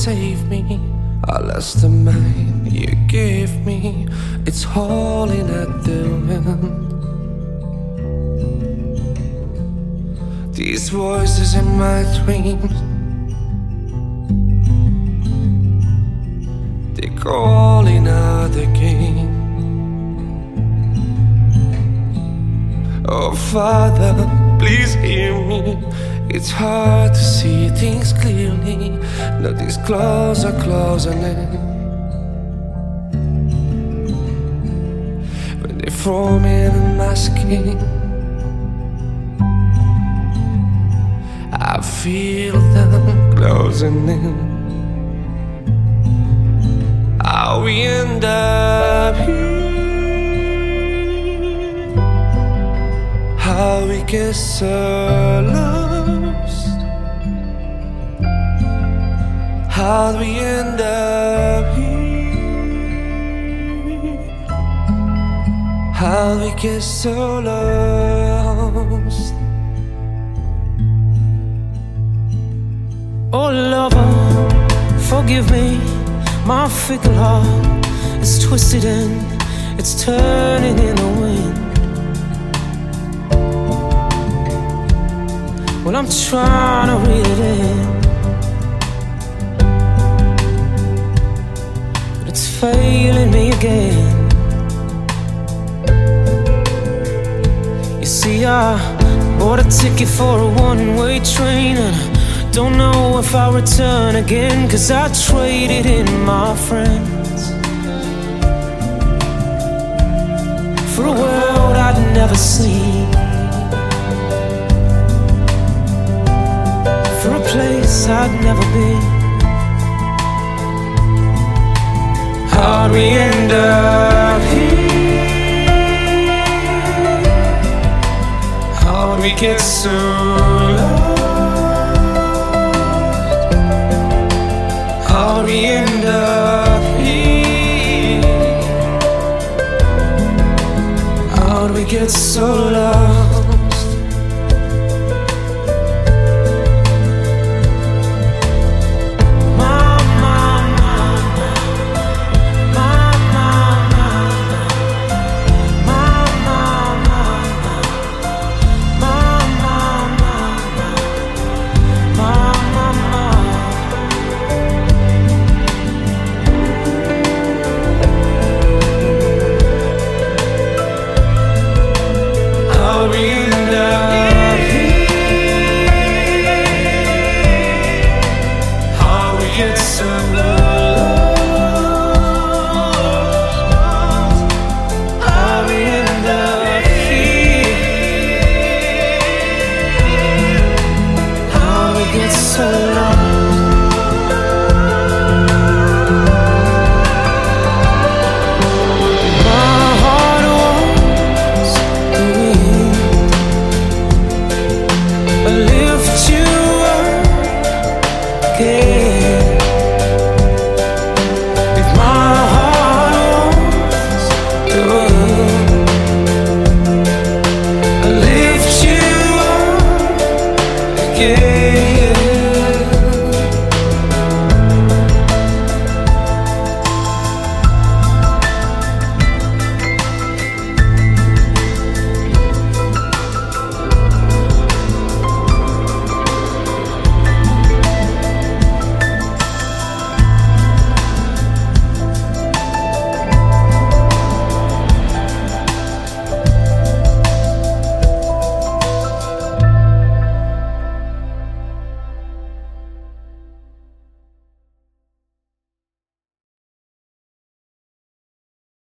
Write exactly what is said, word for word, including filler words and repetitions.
save me. I lost the mind you gave me. It's hauling at the wind. These voices in my dreams, they're calling out again. Oh Father, please hear me. It's hard to see things clearly. Nothing's closer, closer now. When they throw me in my skin, I feel them closing in. How we end up here, how we get so lost, how we end up here, how we get so lost. Oh lover, forgive me, my fickle heart is twisted and it's turning in the wind. Well, I'm trying to read it in, but it's failing me again. You see, I bought a ticket for a one-way train, and I don't know if I'll return again, 'cause I traded in my friends for a world I'd never seen, for a place I'd never been. How'd we end up here? How'd we get so lost? How'd we end up here? How'd we get so lost?